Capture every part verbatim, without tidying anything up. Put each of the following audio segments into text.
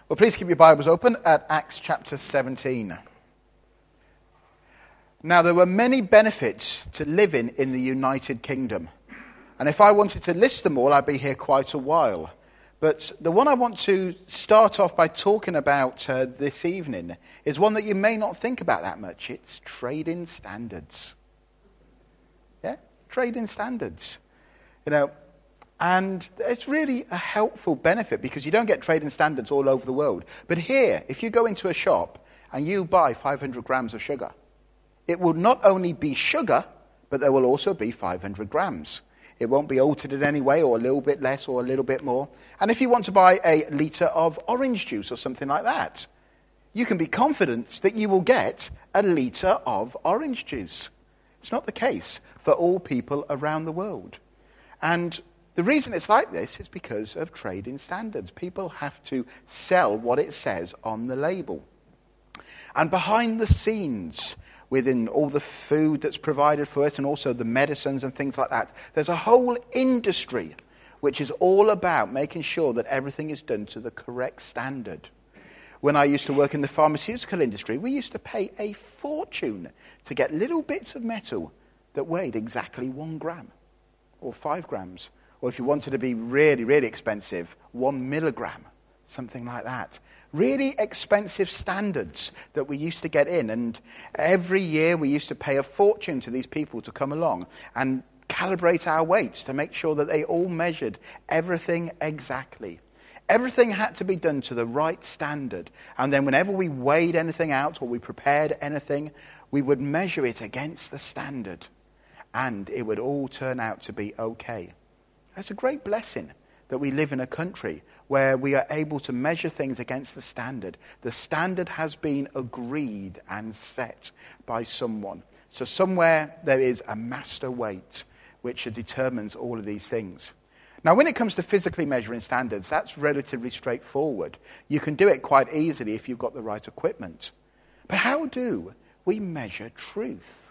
Well, please keep your Bibles open at Acts chapter seventeen. Now, there were many benefits to living in the United Kingdom. And if I wanted to list them all, I'd be here quite a while. But the one I want to start off by talking about uh, this evening is one that you may not think about that much. It's trading standards. Yeah, trading standards. You know, and it's really a helpful benefit because you don't get trading standards all over the world. But here, if you go into a shop and you buy five hundred grams of sugar, it will not only be sugar, but there will also be five hundred grams. It won't be altered in any way, or a little bit less or a little bit more. And if you want to buy a litre of orange juice or something like that, you can be confident that you will get a litre of orange juice. It's not the case for all people around the world. And the reason it's like this is because of trading standards. People have to sell what it says on the label. And behind the scenes, within all the food that's provided for us and also the medicines and things like that, there's a whole industry which is all about making sure that everything is done to the correct standard. When I used to work in the pharmaceutical industry, we used to pay a fortune to get little bits of metal that weighed exactly one gram or five grams. Or if you wanted to be really, really expensive, one milligram, something like that. Really expensive standards that we used to get in. And every year we used to pay a fortune to these people to come along and calibrate our weights to make sure that they all measured everything exactly. Everything had to be done to the right standard. And then whenever we weighed anything out or we prepared anything, we would measure it against the standard. And it would all turn out to be okay. It's a great blessing that we live in a country where we are able to measure things against the standard. The standard has been agreed and set by someone. So somewhere there is a master weight which determines all of these things. Now, when it comes to physically measuring standards, that's relatively straightforward. You can do it quite easily if you've got the right equipment. But how do we measure truth?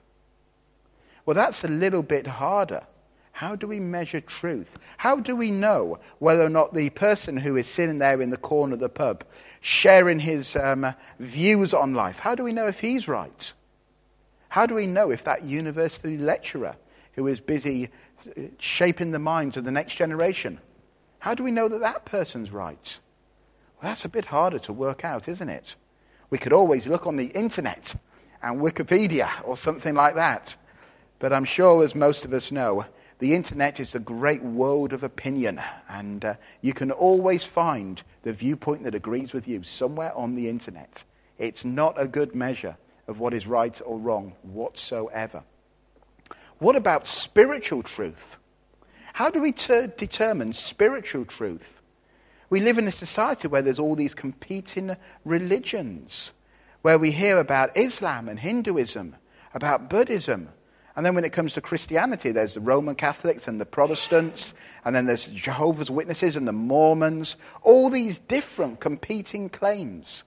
Well, that's a little bit harder. How do we measure truth? How do we know whether or not the person who is sitting there in the corner of the pub sharing his um, views on life, how do we know if he's right? How do we know if that university lecturer who is busy shaping the minds of the next generation, how do we know that that person's right? Well, that's a bit harder to work out, isn't it? We could always look on the internet and Wikipedia or something like that. But I'm sure, as most of us know, the internet is a great world of opinion, and uh, you can always find the viewpoint that agrees with you somewhere on the internet. It's not a good measure of what is right or wrong whatsoever. What about spiritual truth? How do we ter- determine spiritual truth? We live in a society where there's all these competing religions, where we hear about Islam and Hinduism, about Buddhism. And then when it comes to Christianity, there's the Roman Catholics and the Protestants, and then there's Jehovah's Witnesses and the Mormons, all these different competing claims.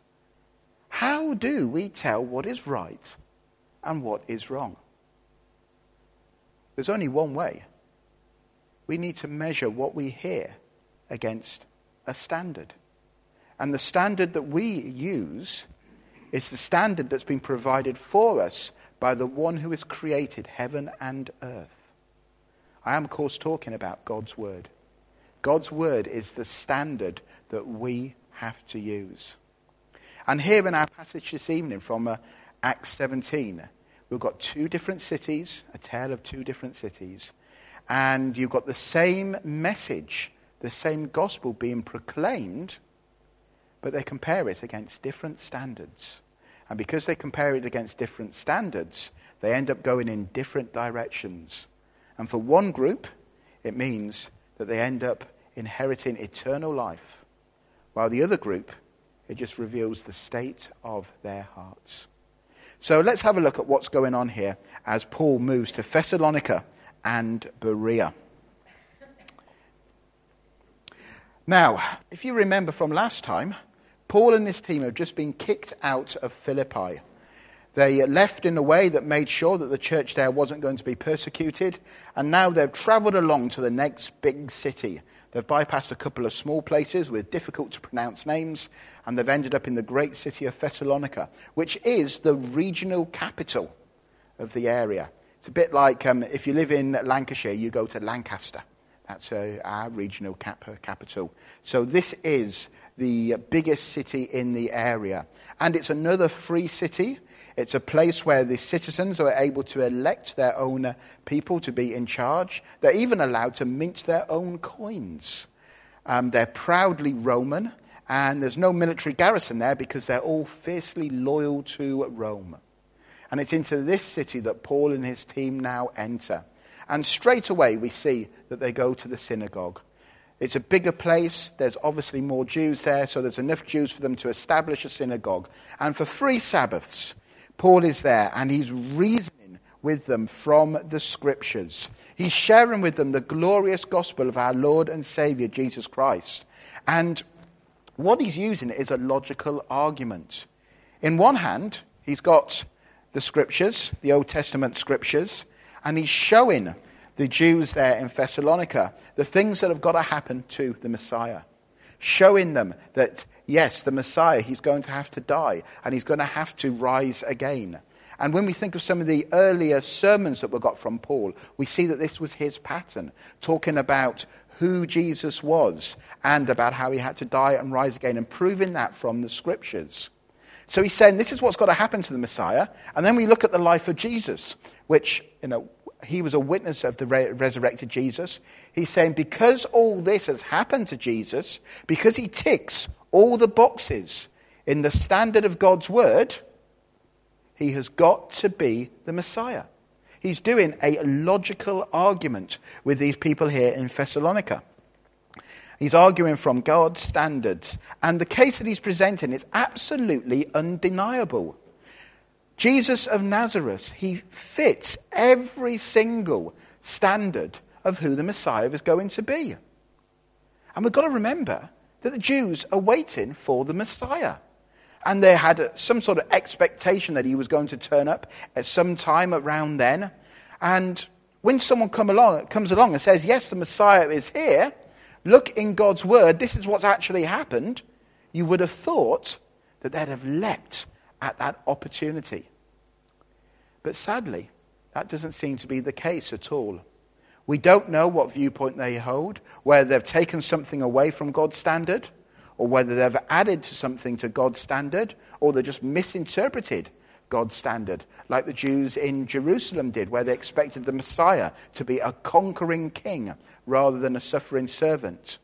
How do we tell what is right and what is wrong? There's only one way. We need to measure what we hear against a standard. And the standard that we use is the standard that's been provided for us by the one who has created heaven and earth. I am, of course, talking about God's word. God's word is the standard that we have to use. And here in our passage this evening from uh, Acts seventeen, we've got two different cities, a tale of two different cities. And you've got the same message, the same gospel being proclaimed, but they compare it against different standards. And because they compare it against different standards, they end up going in different directions. And for one group, it means that they end up inheriting eternal life. While the other group, it just reveals the state of their hearts. So let's have a look at what's going on here as Paul moves to Thessalonica and Berea. Now, if you remember from last time, Paul and his team have just been kicked out of Philippi. They left in a way that made sure that the church there wasn't going to be persecuted. And now they've travelled along to the next big city, They've bypassed a couple of small places with difficult to pronounce names, and they've ended up in the great city of Thessalonica, which is the regional capital of the area. It's a bit like um, if you live in Lancashire, you go to Lancaster. That's uh, our regional cap- capital. So this is the biggest city in the area. And it's another free city. It's a place where the citizens are able to elect their own people to be in charge. They're even allowed to mint their own coins. Um, they're proudly Roman, and there's no military garrison there because they're all fiercely loyal to Rome. And it's into this city that Paul and his team now enter. And straight away we see that they go to the synagogue. It's a bigger place. There's obviously more Jews there, so there's enough Jews for them to establish a synagogue. And for three Sabbaths, Paul is there, and he's reasoning with them from the Scriptures. He's sharing with them the glorious gospel of our Lord and Saviour, Jesus Christ. And what he's using is a logical argument. In one hand, he's got the Scriptures, the Old Testament Scriptures, and he's showing the Jews there in Thessalonica the things that have got to happen to the Messiah. Showing them that, yes, the Messiah, he's going to have to die, and he's going to have to rise again. And when we think of some of the earlier sermons that we got from Paul, we see that this was his pattern, talking about who Jesus was and about how he had to die and rise again, and proving that from the Scriptures. So he's saying this is what's got to happen to the Messiah. And then we look at the life of Jesus, which, you know, he was a witness of the re- resurrected Jesus. He's saying because all this has happened to Jesus, because he ticks all the boxes in the standard of God's word, he has got to be the Messiah. He's doing a logical argument with these people here in Thessalonica. He's arguing from God's standards. And the case that he's presenting is absolutely undeniable. Jesus of Nazareth, he fits every single standard of who the Messiah is going to be. And we've got to remember that the Jews are waiting for the Messiah. And they had some sort of expectation that he was going to turn up at some time around then. And when someone come along, comes along and says, yes, the Messiah is here, look in God's word, this is what's actually happened, you would have thought that they'd have leapt at that opportunity. But sadly, that doesn't seem to be the case at all. We don't know what viewpoint they hold, whether they've taken something away from God's standard, or whether they've added to something to God's standard, or they just misinterpreted God's standard, like the Jews in Jerusalem did, where they expected the Messiah to be a conquering king rather than a suffering servant.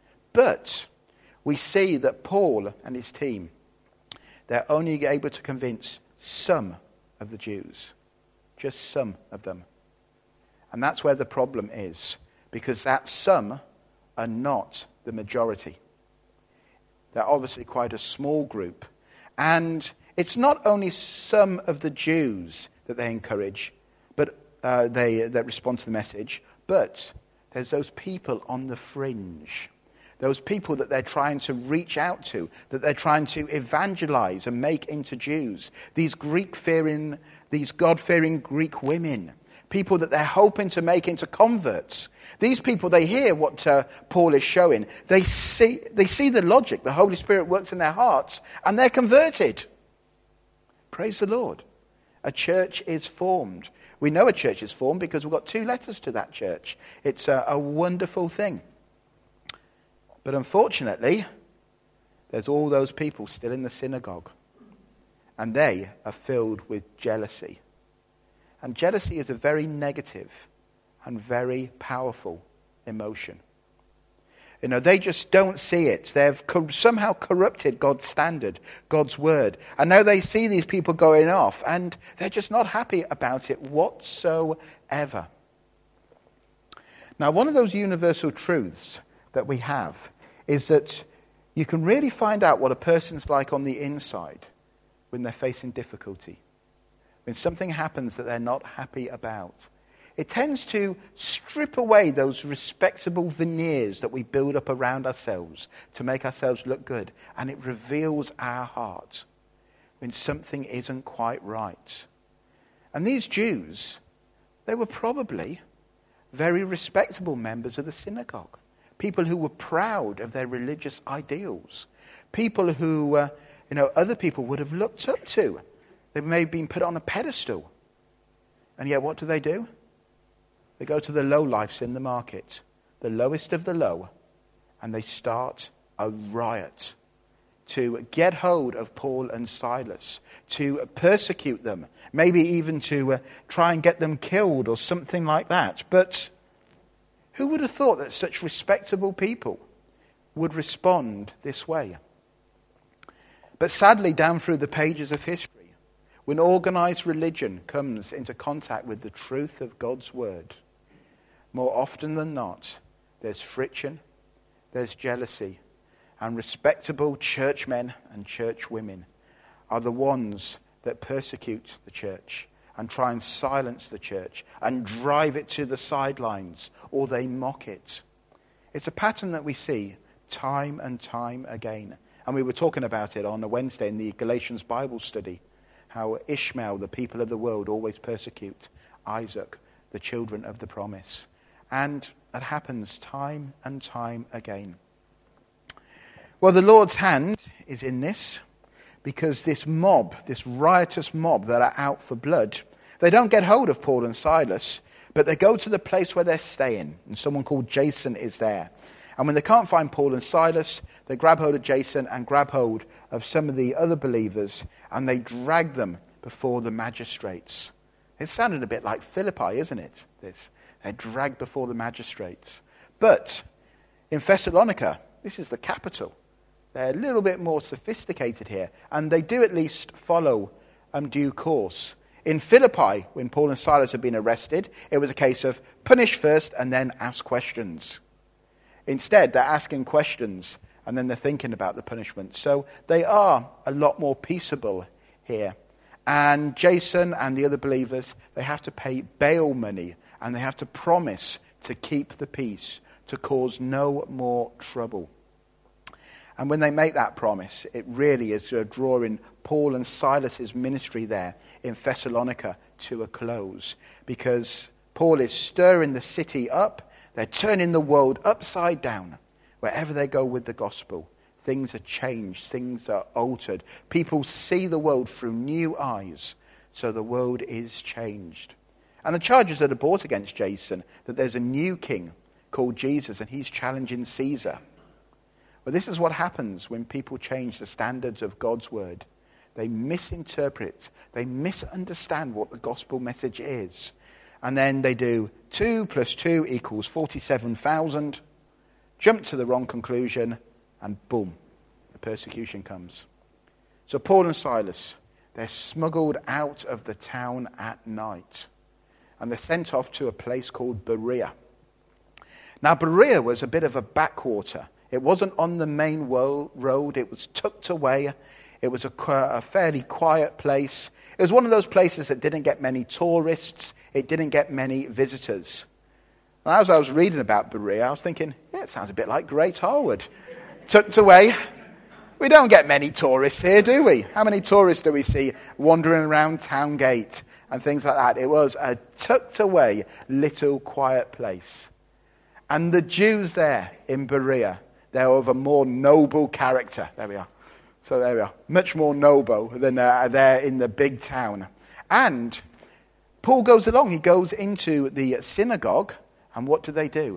But we see that Paul and his team, they're only able to convince some of the Jews, just some of them. And that's where the problem is, because that some are not the majority. They're obviously quite a small group. And it's not only some of the Jews that they encourage, but uh, they that respond to the message, but there's those people on the fringe. Those people that they're trying to reach out to, that they're trying to evangelize and make into Jews. These Greek-fearing, these God-fearing Greek women. People that they're hoping to make into converts. These people, they hear what uh, Paul is showing. They see, they see the logic. The Holy Spirit works in their hearts, and they're converted. Praise the Lord. A church is formed. We know a church is formed because we've got two letters to that church. It's a, a wonderful thing. But unfortunately, there's all those people still in the synagogue. And they are filled with jealousy. And jealousy is a very negative and very powerful emotion. You know, they just don't see it. They've co- somehow corrupted God's standard, God's word. And now they see these people going off, and they're just not happy about it whatsoever. Now, one of those universal truths that we have is that you can really find out what a person's like on the inside when they're facing difficulty. When something happens that they're not happy about. It tends to strip away those respectable veneers that we build up around ourselves to make ourselves look good. And it reveals our heart when something isn't quite right. And these Jews, they were probably very respectable members of the synagogue. people who were proud of their religious ideals, people who, uh, you know, other people would have looked up to. They may have been put on a pedestal. And yet what do they do? They go to the lowlifes in the market, the lowest of the low, and they start a riot to get hold of Paul and Silas, to persecute them, maybe even to uh, try and get them killed or something like that. But who would have thought that such respectable people would respond this way? But sadly, down through the pages of history, when organized religion comes into contact with the truth of God's word, more often than not, there's friction, there's jealousy, and respectable churchmen and churchwomen are the ones that persecute the church and try and silence the church and drive it to the sidelines, or they mock it. It's a pattern that we see time and time again. And we were talking about it on a Wednesday in the Galatians Bible study, how Ishmael, the people of the world, always persecute Isaac, the children of the promise. And it happens time and time again. Well, the Lord's hand is in this, because this mob, this riotous mob that are out for blood, they don't get hold of Paul and Silas, but they go to the place where they're staying, and someone called Jason is there. And when they can't find Paul and Silas, they grab hold of Jason and grab hold of some of the other believers, and they drag them before the magistrates. It sounded a bit like Philippi, isn't it? This. They're dragged before the magistrates. But in Thessalonica, this is the capital. They're a little bit more sophisticated here, and they do at least follow um, due course. In Philippi, when Paul and Silas had been arrested, it was a case of punish first and then ask questions. Instead, they're asking questions and then they're thinking about the punishment. So they are a lot more peaceable here. And Jason and the other believers, they have to pay bail money, and they have to promise to keep the peace, to cause no more trouble. And when they make that promise, it really is uh, drawing Paul and Silas's ministry there in Thessalonica to a close, because Paul is stirring the city up. They're turning the world upside down. Wherever they go with the gospel, things are changed, things are altered. People see the world through new eyes, so the world is changed. And the charges that are brought against Jason, that there's a new king called Jesus and he's challenging Caesar. But this is what happens when people change the standards of God's word. They misinterpret, they misunderstand what the gospel message is. And then they do two plus two equals forty-seven thousand, jump to the wrong conclusion, and boom, the persecution comes. So Paul and Silas, they're smuggled out of the town at night, and they're sent off to a place called Berea. Now, Berea was a bit of a backwater. It wasn't on the main road. It was tucked away. It was a, a fairly quiet place. It was one of those places that didn't get many tourists. It didn't get many visitors. And as I was reading about Berea, I was thinking, yeah, it sounds a bit like Great Harwood. Tucked away. We don't get many tourists here, do we? How many tourists do we see wandering around Towngate and things like that? It was a tucked away little quiet place. And the Jews there in Berea, they're of a more noble character. There we are. So there we are. Much more noble than uh, there in the big town. And Paul goes along. He goes into the synagogue. And what do they do?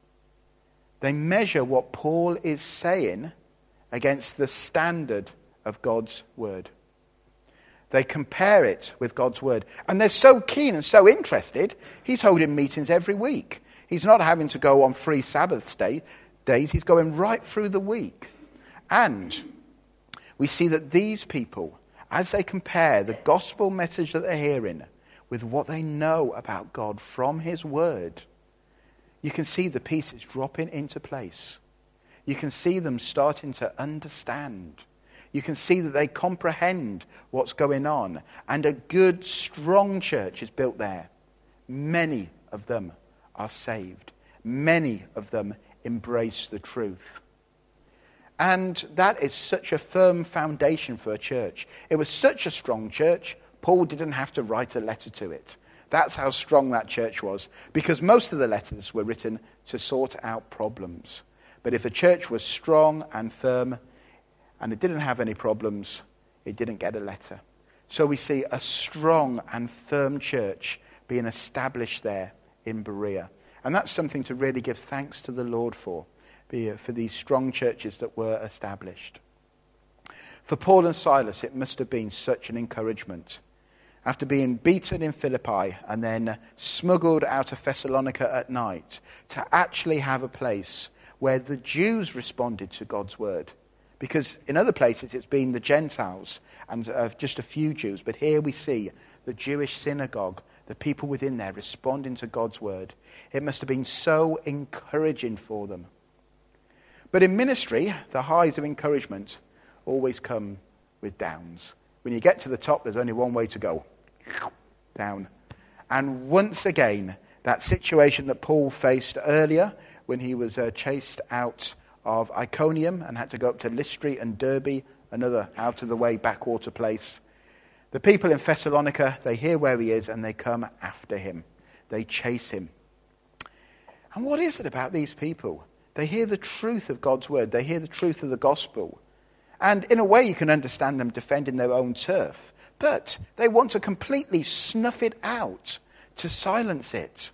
They measure what Paul is saying against the standard of God's word. They compare it with God's word. And they're so keen and so interested, he's holding meetings every week. He's not having to go on free Sabbath day, days. He's going right through the week. And we see that these people, as they compare the gospel message that they're hearing with what they know about God from his word, you can see the pieces dropping into place. You can see them starting to understand. You can see that they comprehend what's going on. And a good, strong church is built there. Many of them are saved. Many of them embrace the truth. And that is such a firm foundation for a church. It was such a strong church, Paul didn't have to write a letter to it. That's how strong that church was, because most of the letters were written to sort out problems. But if a church was strong and firm and it didn't have any problems, it didn't get a letter. So we see a strong and firm church being established there in Berea. And that's something to really give thanks to the Lord for, for these strong churches that were established. For Paul and Silas, it must have been such an encouragement. After being beaten in Philippi and then smuggled out of Thessalonica at night, to actually have a place where the Jews responded to God's word. Because in other places it's been the Gentiles and uh, just a few Jews. But here we see the Jewish synagogue, the people within there responding to God's word. It must have been so encouraging for them. But in ministry, the highs of encouragement always come with downs. When you get to the top, there's only one way to go. Down. And once again, that situation that Paul faced earlier when he was uh, chased out of Iconium and had to go up to Lystra and Derbe, another out-of-the-way backwater place. The people in Thessalonica, they hear where he is and they come after him. They chase him. And what is it about these people? They hear the truth of God's word. They hear the truth of the gospel. And in a way you can understand them defending their own turf. But they want to completely snuff it out, to silence it.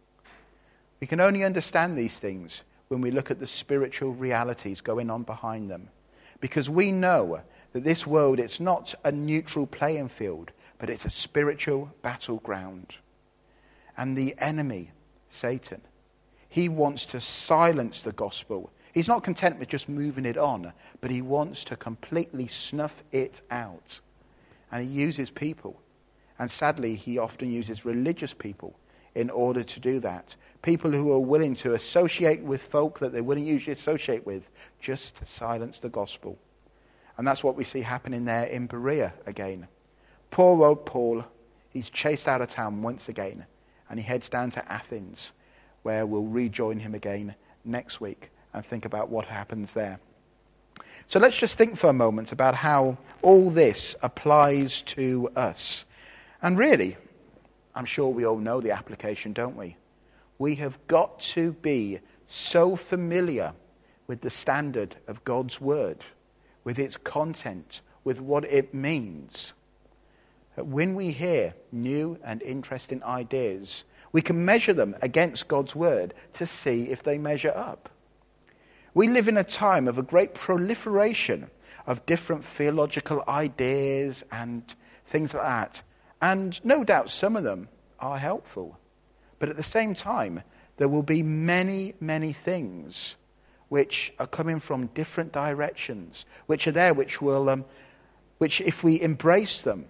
We can only understand these things when we look at the spiritual realities going on behind them. Because we know that this world, it's not a neutral playing field, but it's a spiritual battleground. And the enemy, Satan, he wants to silence the gospel. He's not content with just moving it on, but he wants to completely snuff it out. And he uses people. And sadly, he often uses religious people in order to do that. People who are willing to associate with folk that they wouldn't usually associate with, just to silence the gospel. And that's what we see happening there in Berea again. Poor old Paul, he's chased out of town once again, and he heads down to Athens, where we'll rejoin him again next week and think about what happens there. So let's just think for a moment about how all this applies to us. And really, I'm sure we all know the application, don't we? We have got to be so familiar with the standard of God's word, with its content, with what it means, that when we hear new and interesting ideas, we can measure them against God's word to see if they measure up. We live in a time of a great proliferation of different theological ideas and things like that. And no doubt some of them are helpful. But at the same time, there will be many, many things which are coming from different directions, which are there, which will, um, which if we embrace them,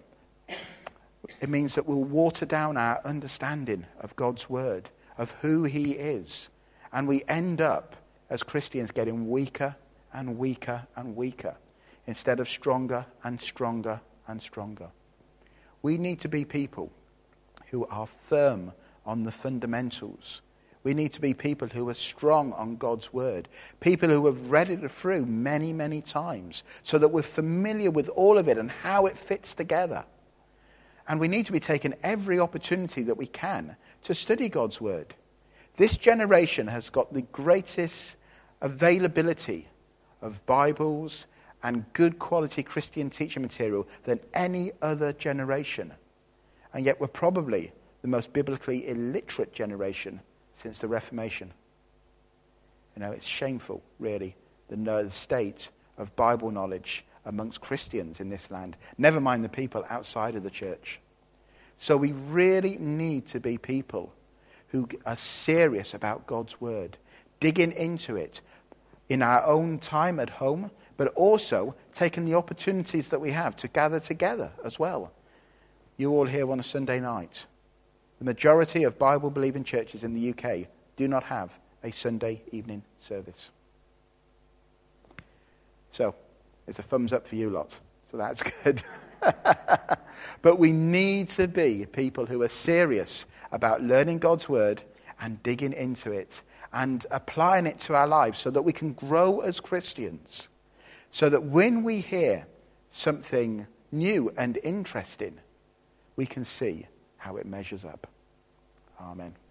it means that we'll water down our understanding of God's word, of who he is. And we end up, as Christians, getting weaker and weaker and weaker, instead of stronger and stronger and stronger. We need to be people who are firm on the fundamentals. We need to be people who are strong on God's word. People who have read it through many, many times, so that we're familiar with all of it and how it fits together. And we need to be taking every opportunity that we can to study God's word. This generation has got the greatest availability of Bibles and good quality Christian teaching material than any other generation. And yet we're probably the most biblically illiterate generation since the Reformation. You know, it's shameful, really, the, the state of Bible knowledge amongst Christians in this land, never mind the people outside of the church. So we really need to be people who are serious about God's word, digging into it in our own time at home, but also taking the opportunities that we have to gather together as well. You all here on a Sunday night. The majority of Bible-believing churches in the U K do not have a Sunday evening service. So, it's a thumbs up for you lot. So that's good. But we need to be people who are serious about learning God's word and digging into it and applying it to our lives so that we can grow as Christians. So that when we hear something new and interesting, we can see how it measures up. Amen.